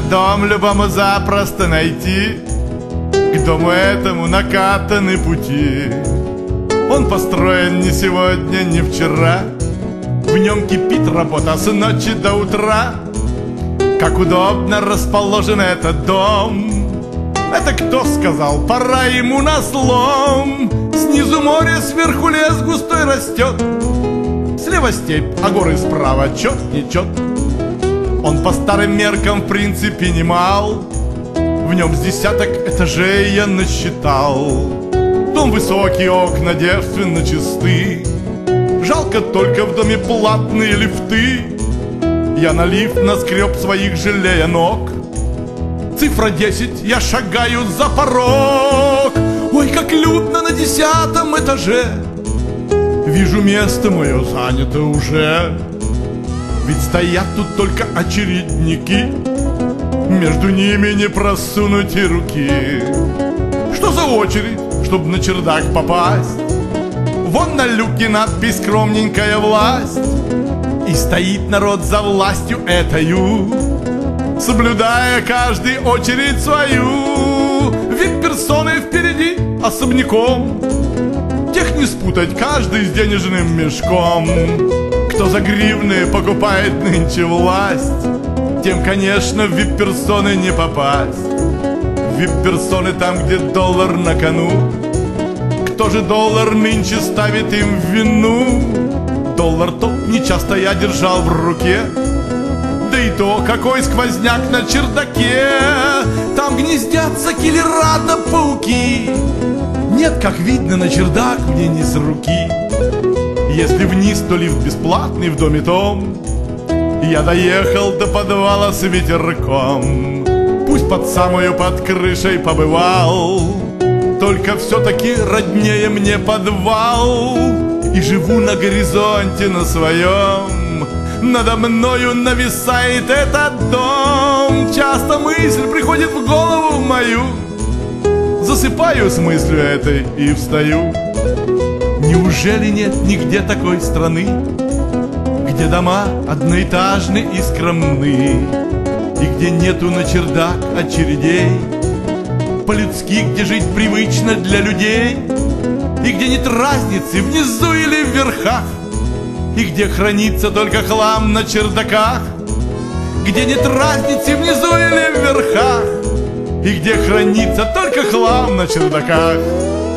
Этот дом любому запросто найти. К дому этому накатаны пути. Он построен не сегодня, не вчера. В нем кипит работа с ночи до утра. Как удобно расположен этот дом. Это кто сказал, пора ему на слом? Снизу море, сверху лес густой растет. Слева степь, а горы справа чет не чет. Он по старым меркам в принципе немал. В нем с десяток этажей я насчитал. Дом высокий, окна девственно чисты. Жалко только в доме платные лифты. Я на лифт наскреб своих, жалея ног. Цифра 10, я шагаю за порог. Ой, как людно на 10-м этаже. Вижу, место мое занято уже. Ведь стоят тут только очередники. Между ними не просунуть и руки. Что за очередь, чтоб на чердак попасть? Вон на люке надпись «Скромненькая власть». И стоит народ за властью этою, соблюдая каждый очередь свою. Вид персоны впереди особняком. Тех не спутать, каждый с денежным мешком. Кто за гривны покупает нынче власть, тем, конечно, в вип-персоны не попасть. Вип-персоны там, где доллар на кону. Кто же доллар нынче ставит им в вину? Доллар тот нечасто я держал в руке. Да и то, какой сквозняк на чердаке. Там гнездятся киллера да пауки. Нет, как видно, на чердак мне не с руки. Если вниз, то лифт бесплатный в доме том. Я доехал до подвала с ветерком. Пусть под самую под крышей побывал, только все-таки роднее мне подвал. И живу на горизонте на своем. Надо мною нависает этот дом. Часто мысль приходит в голову мою. Засыпаю с мыслью этой и встаю. Неужели нет нигде такой страны, где дома одноэтажны и скромны, и где нету на чердак очередей, по-людски, где жить привычно для людей, и где нет разницы внизу или в верхах, и где хранится только хлам на чердаках, где нет разницы внизу или в верхах, и где хранится только хлам на чердаках.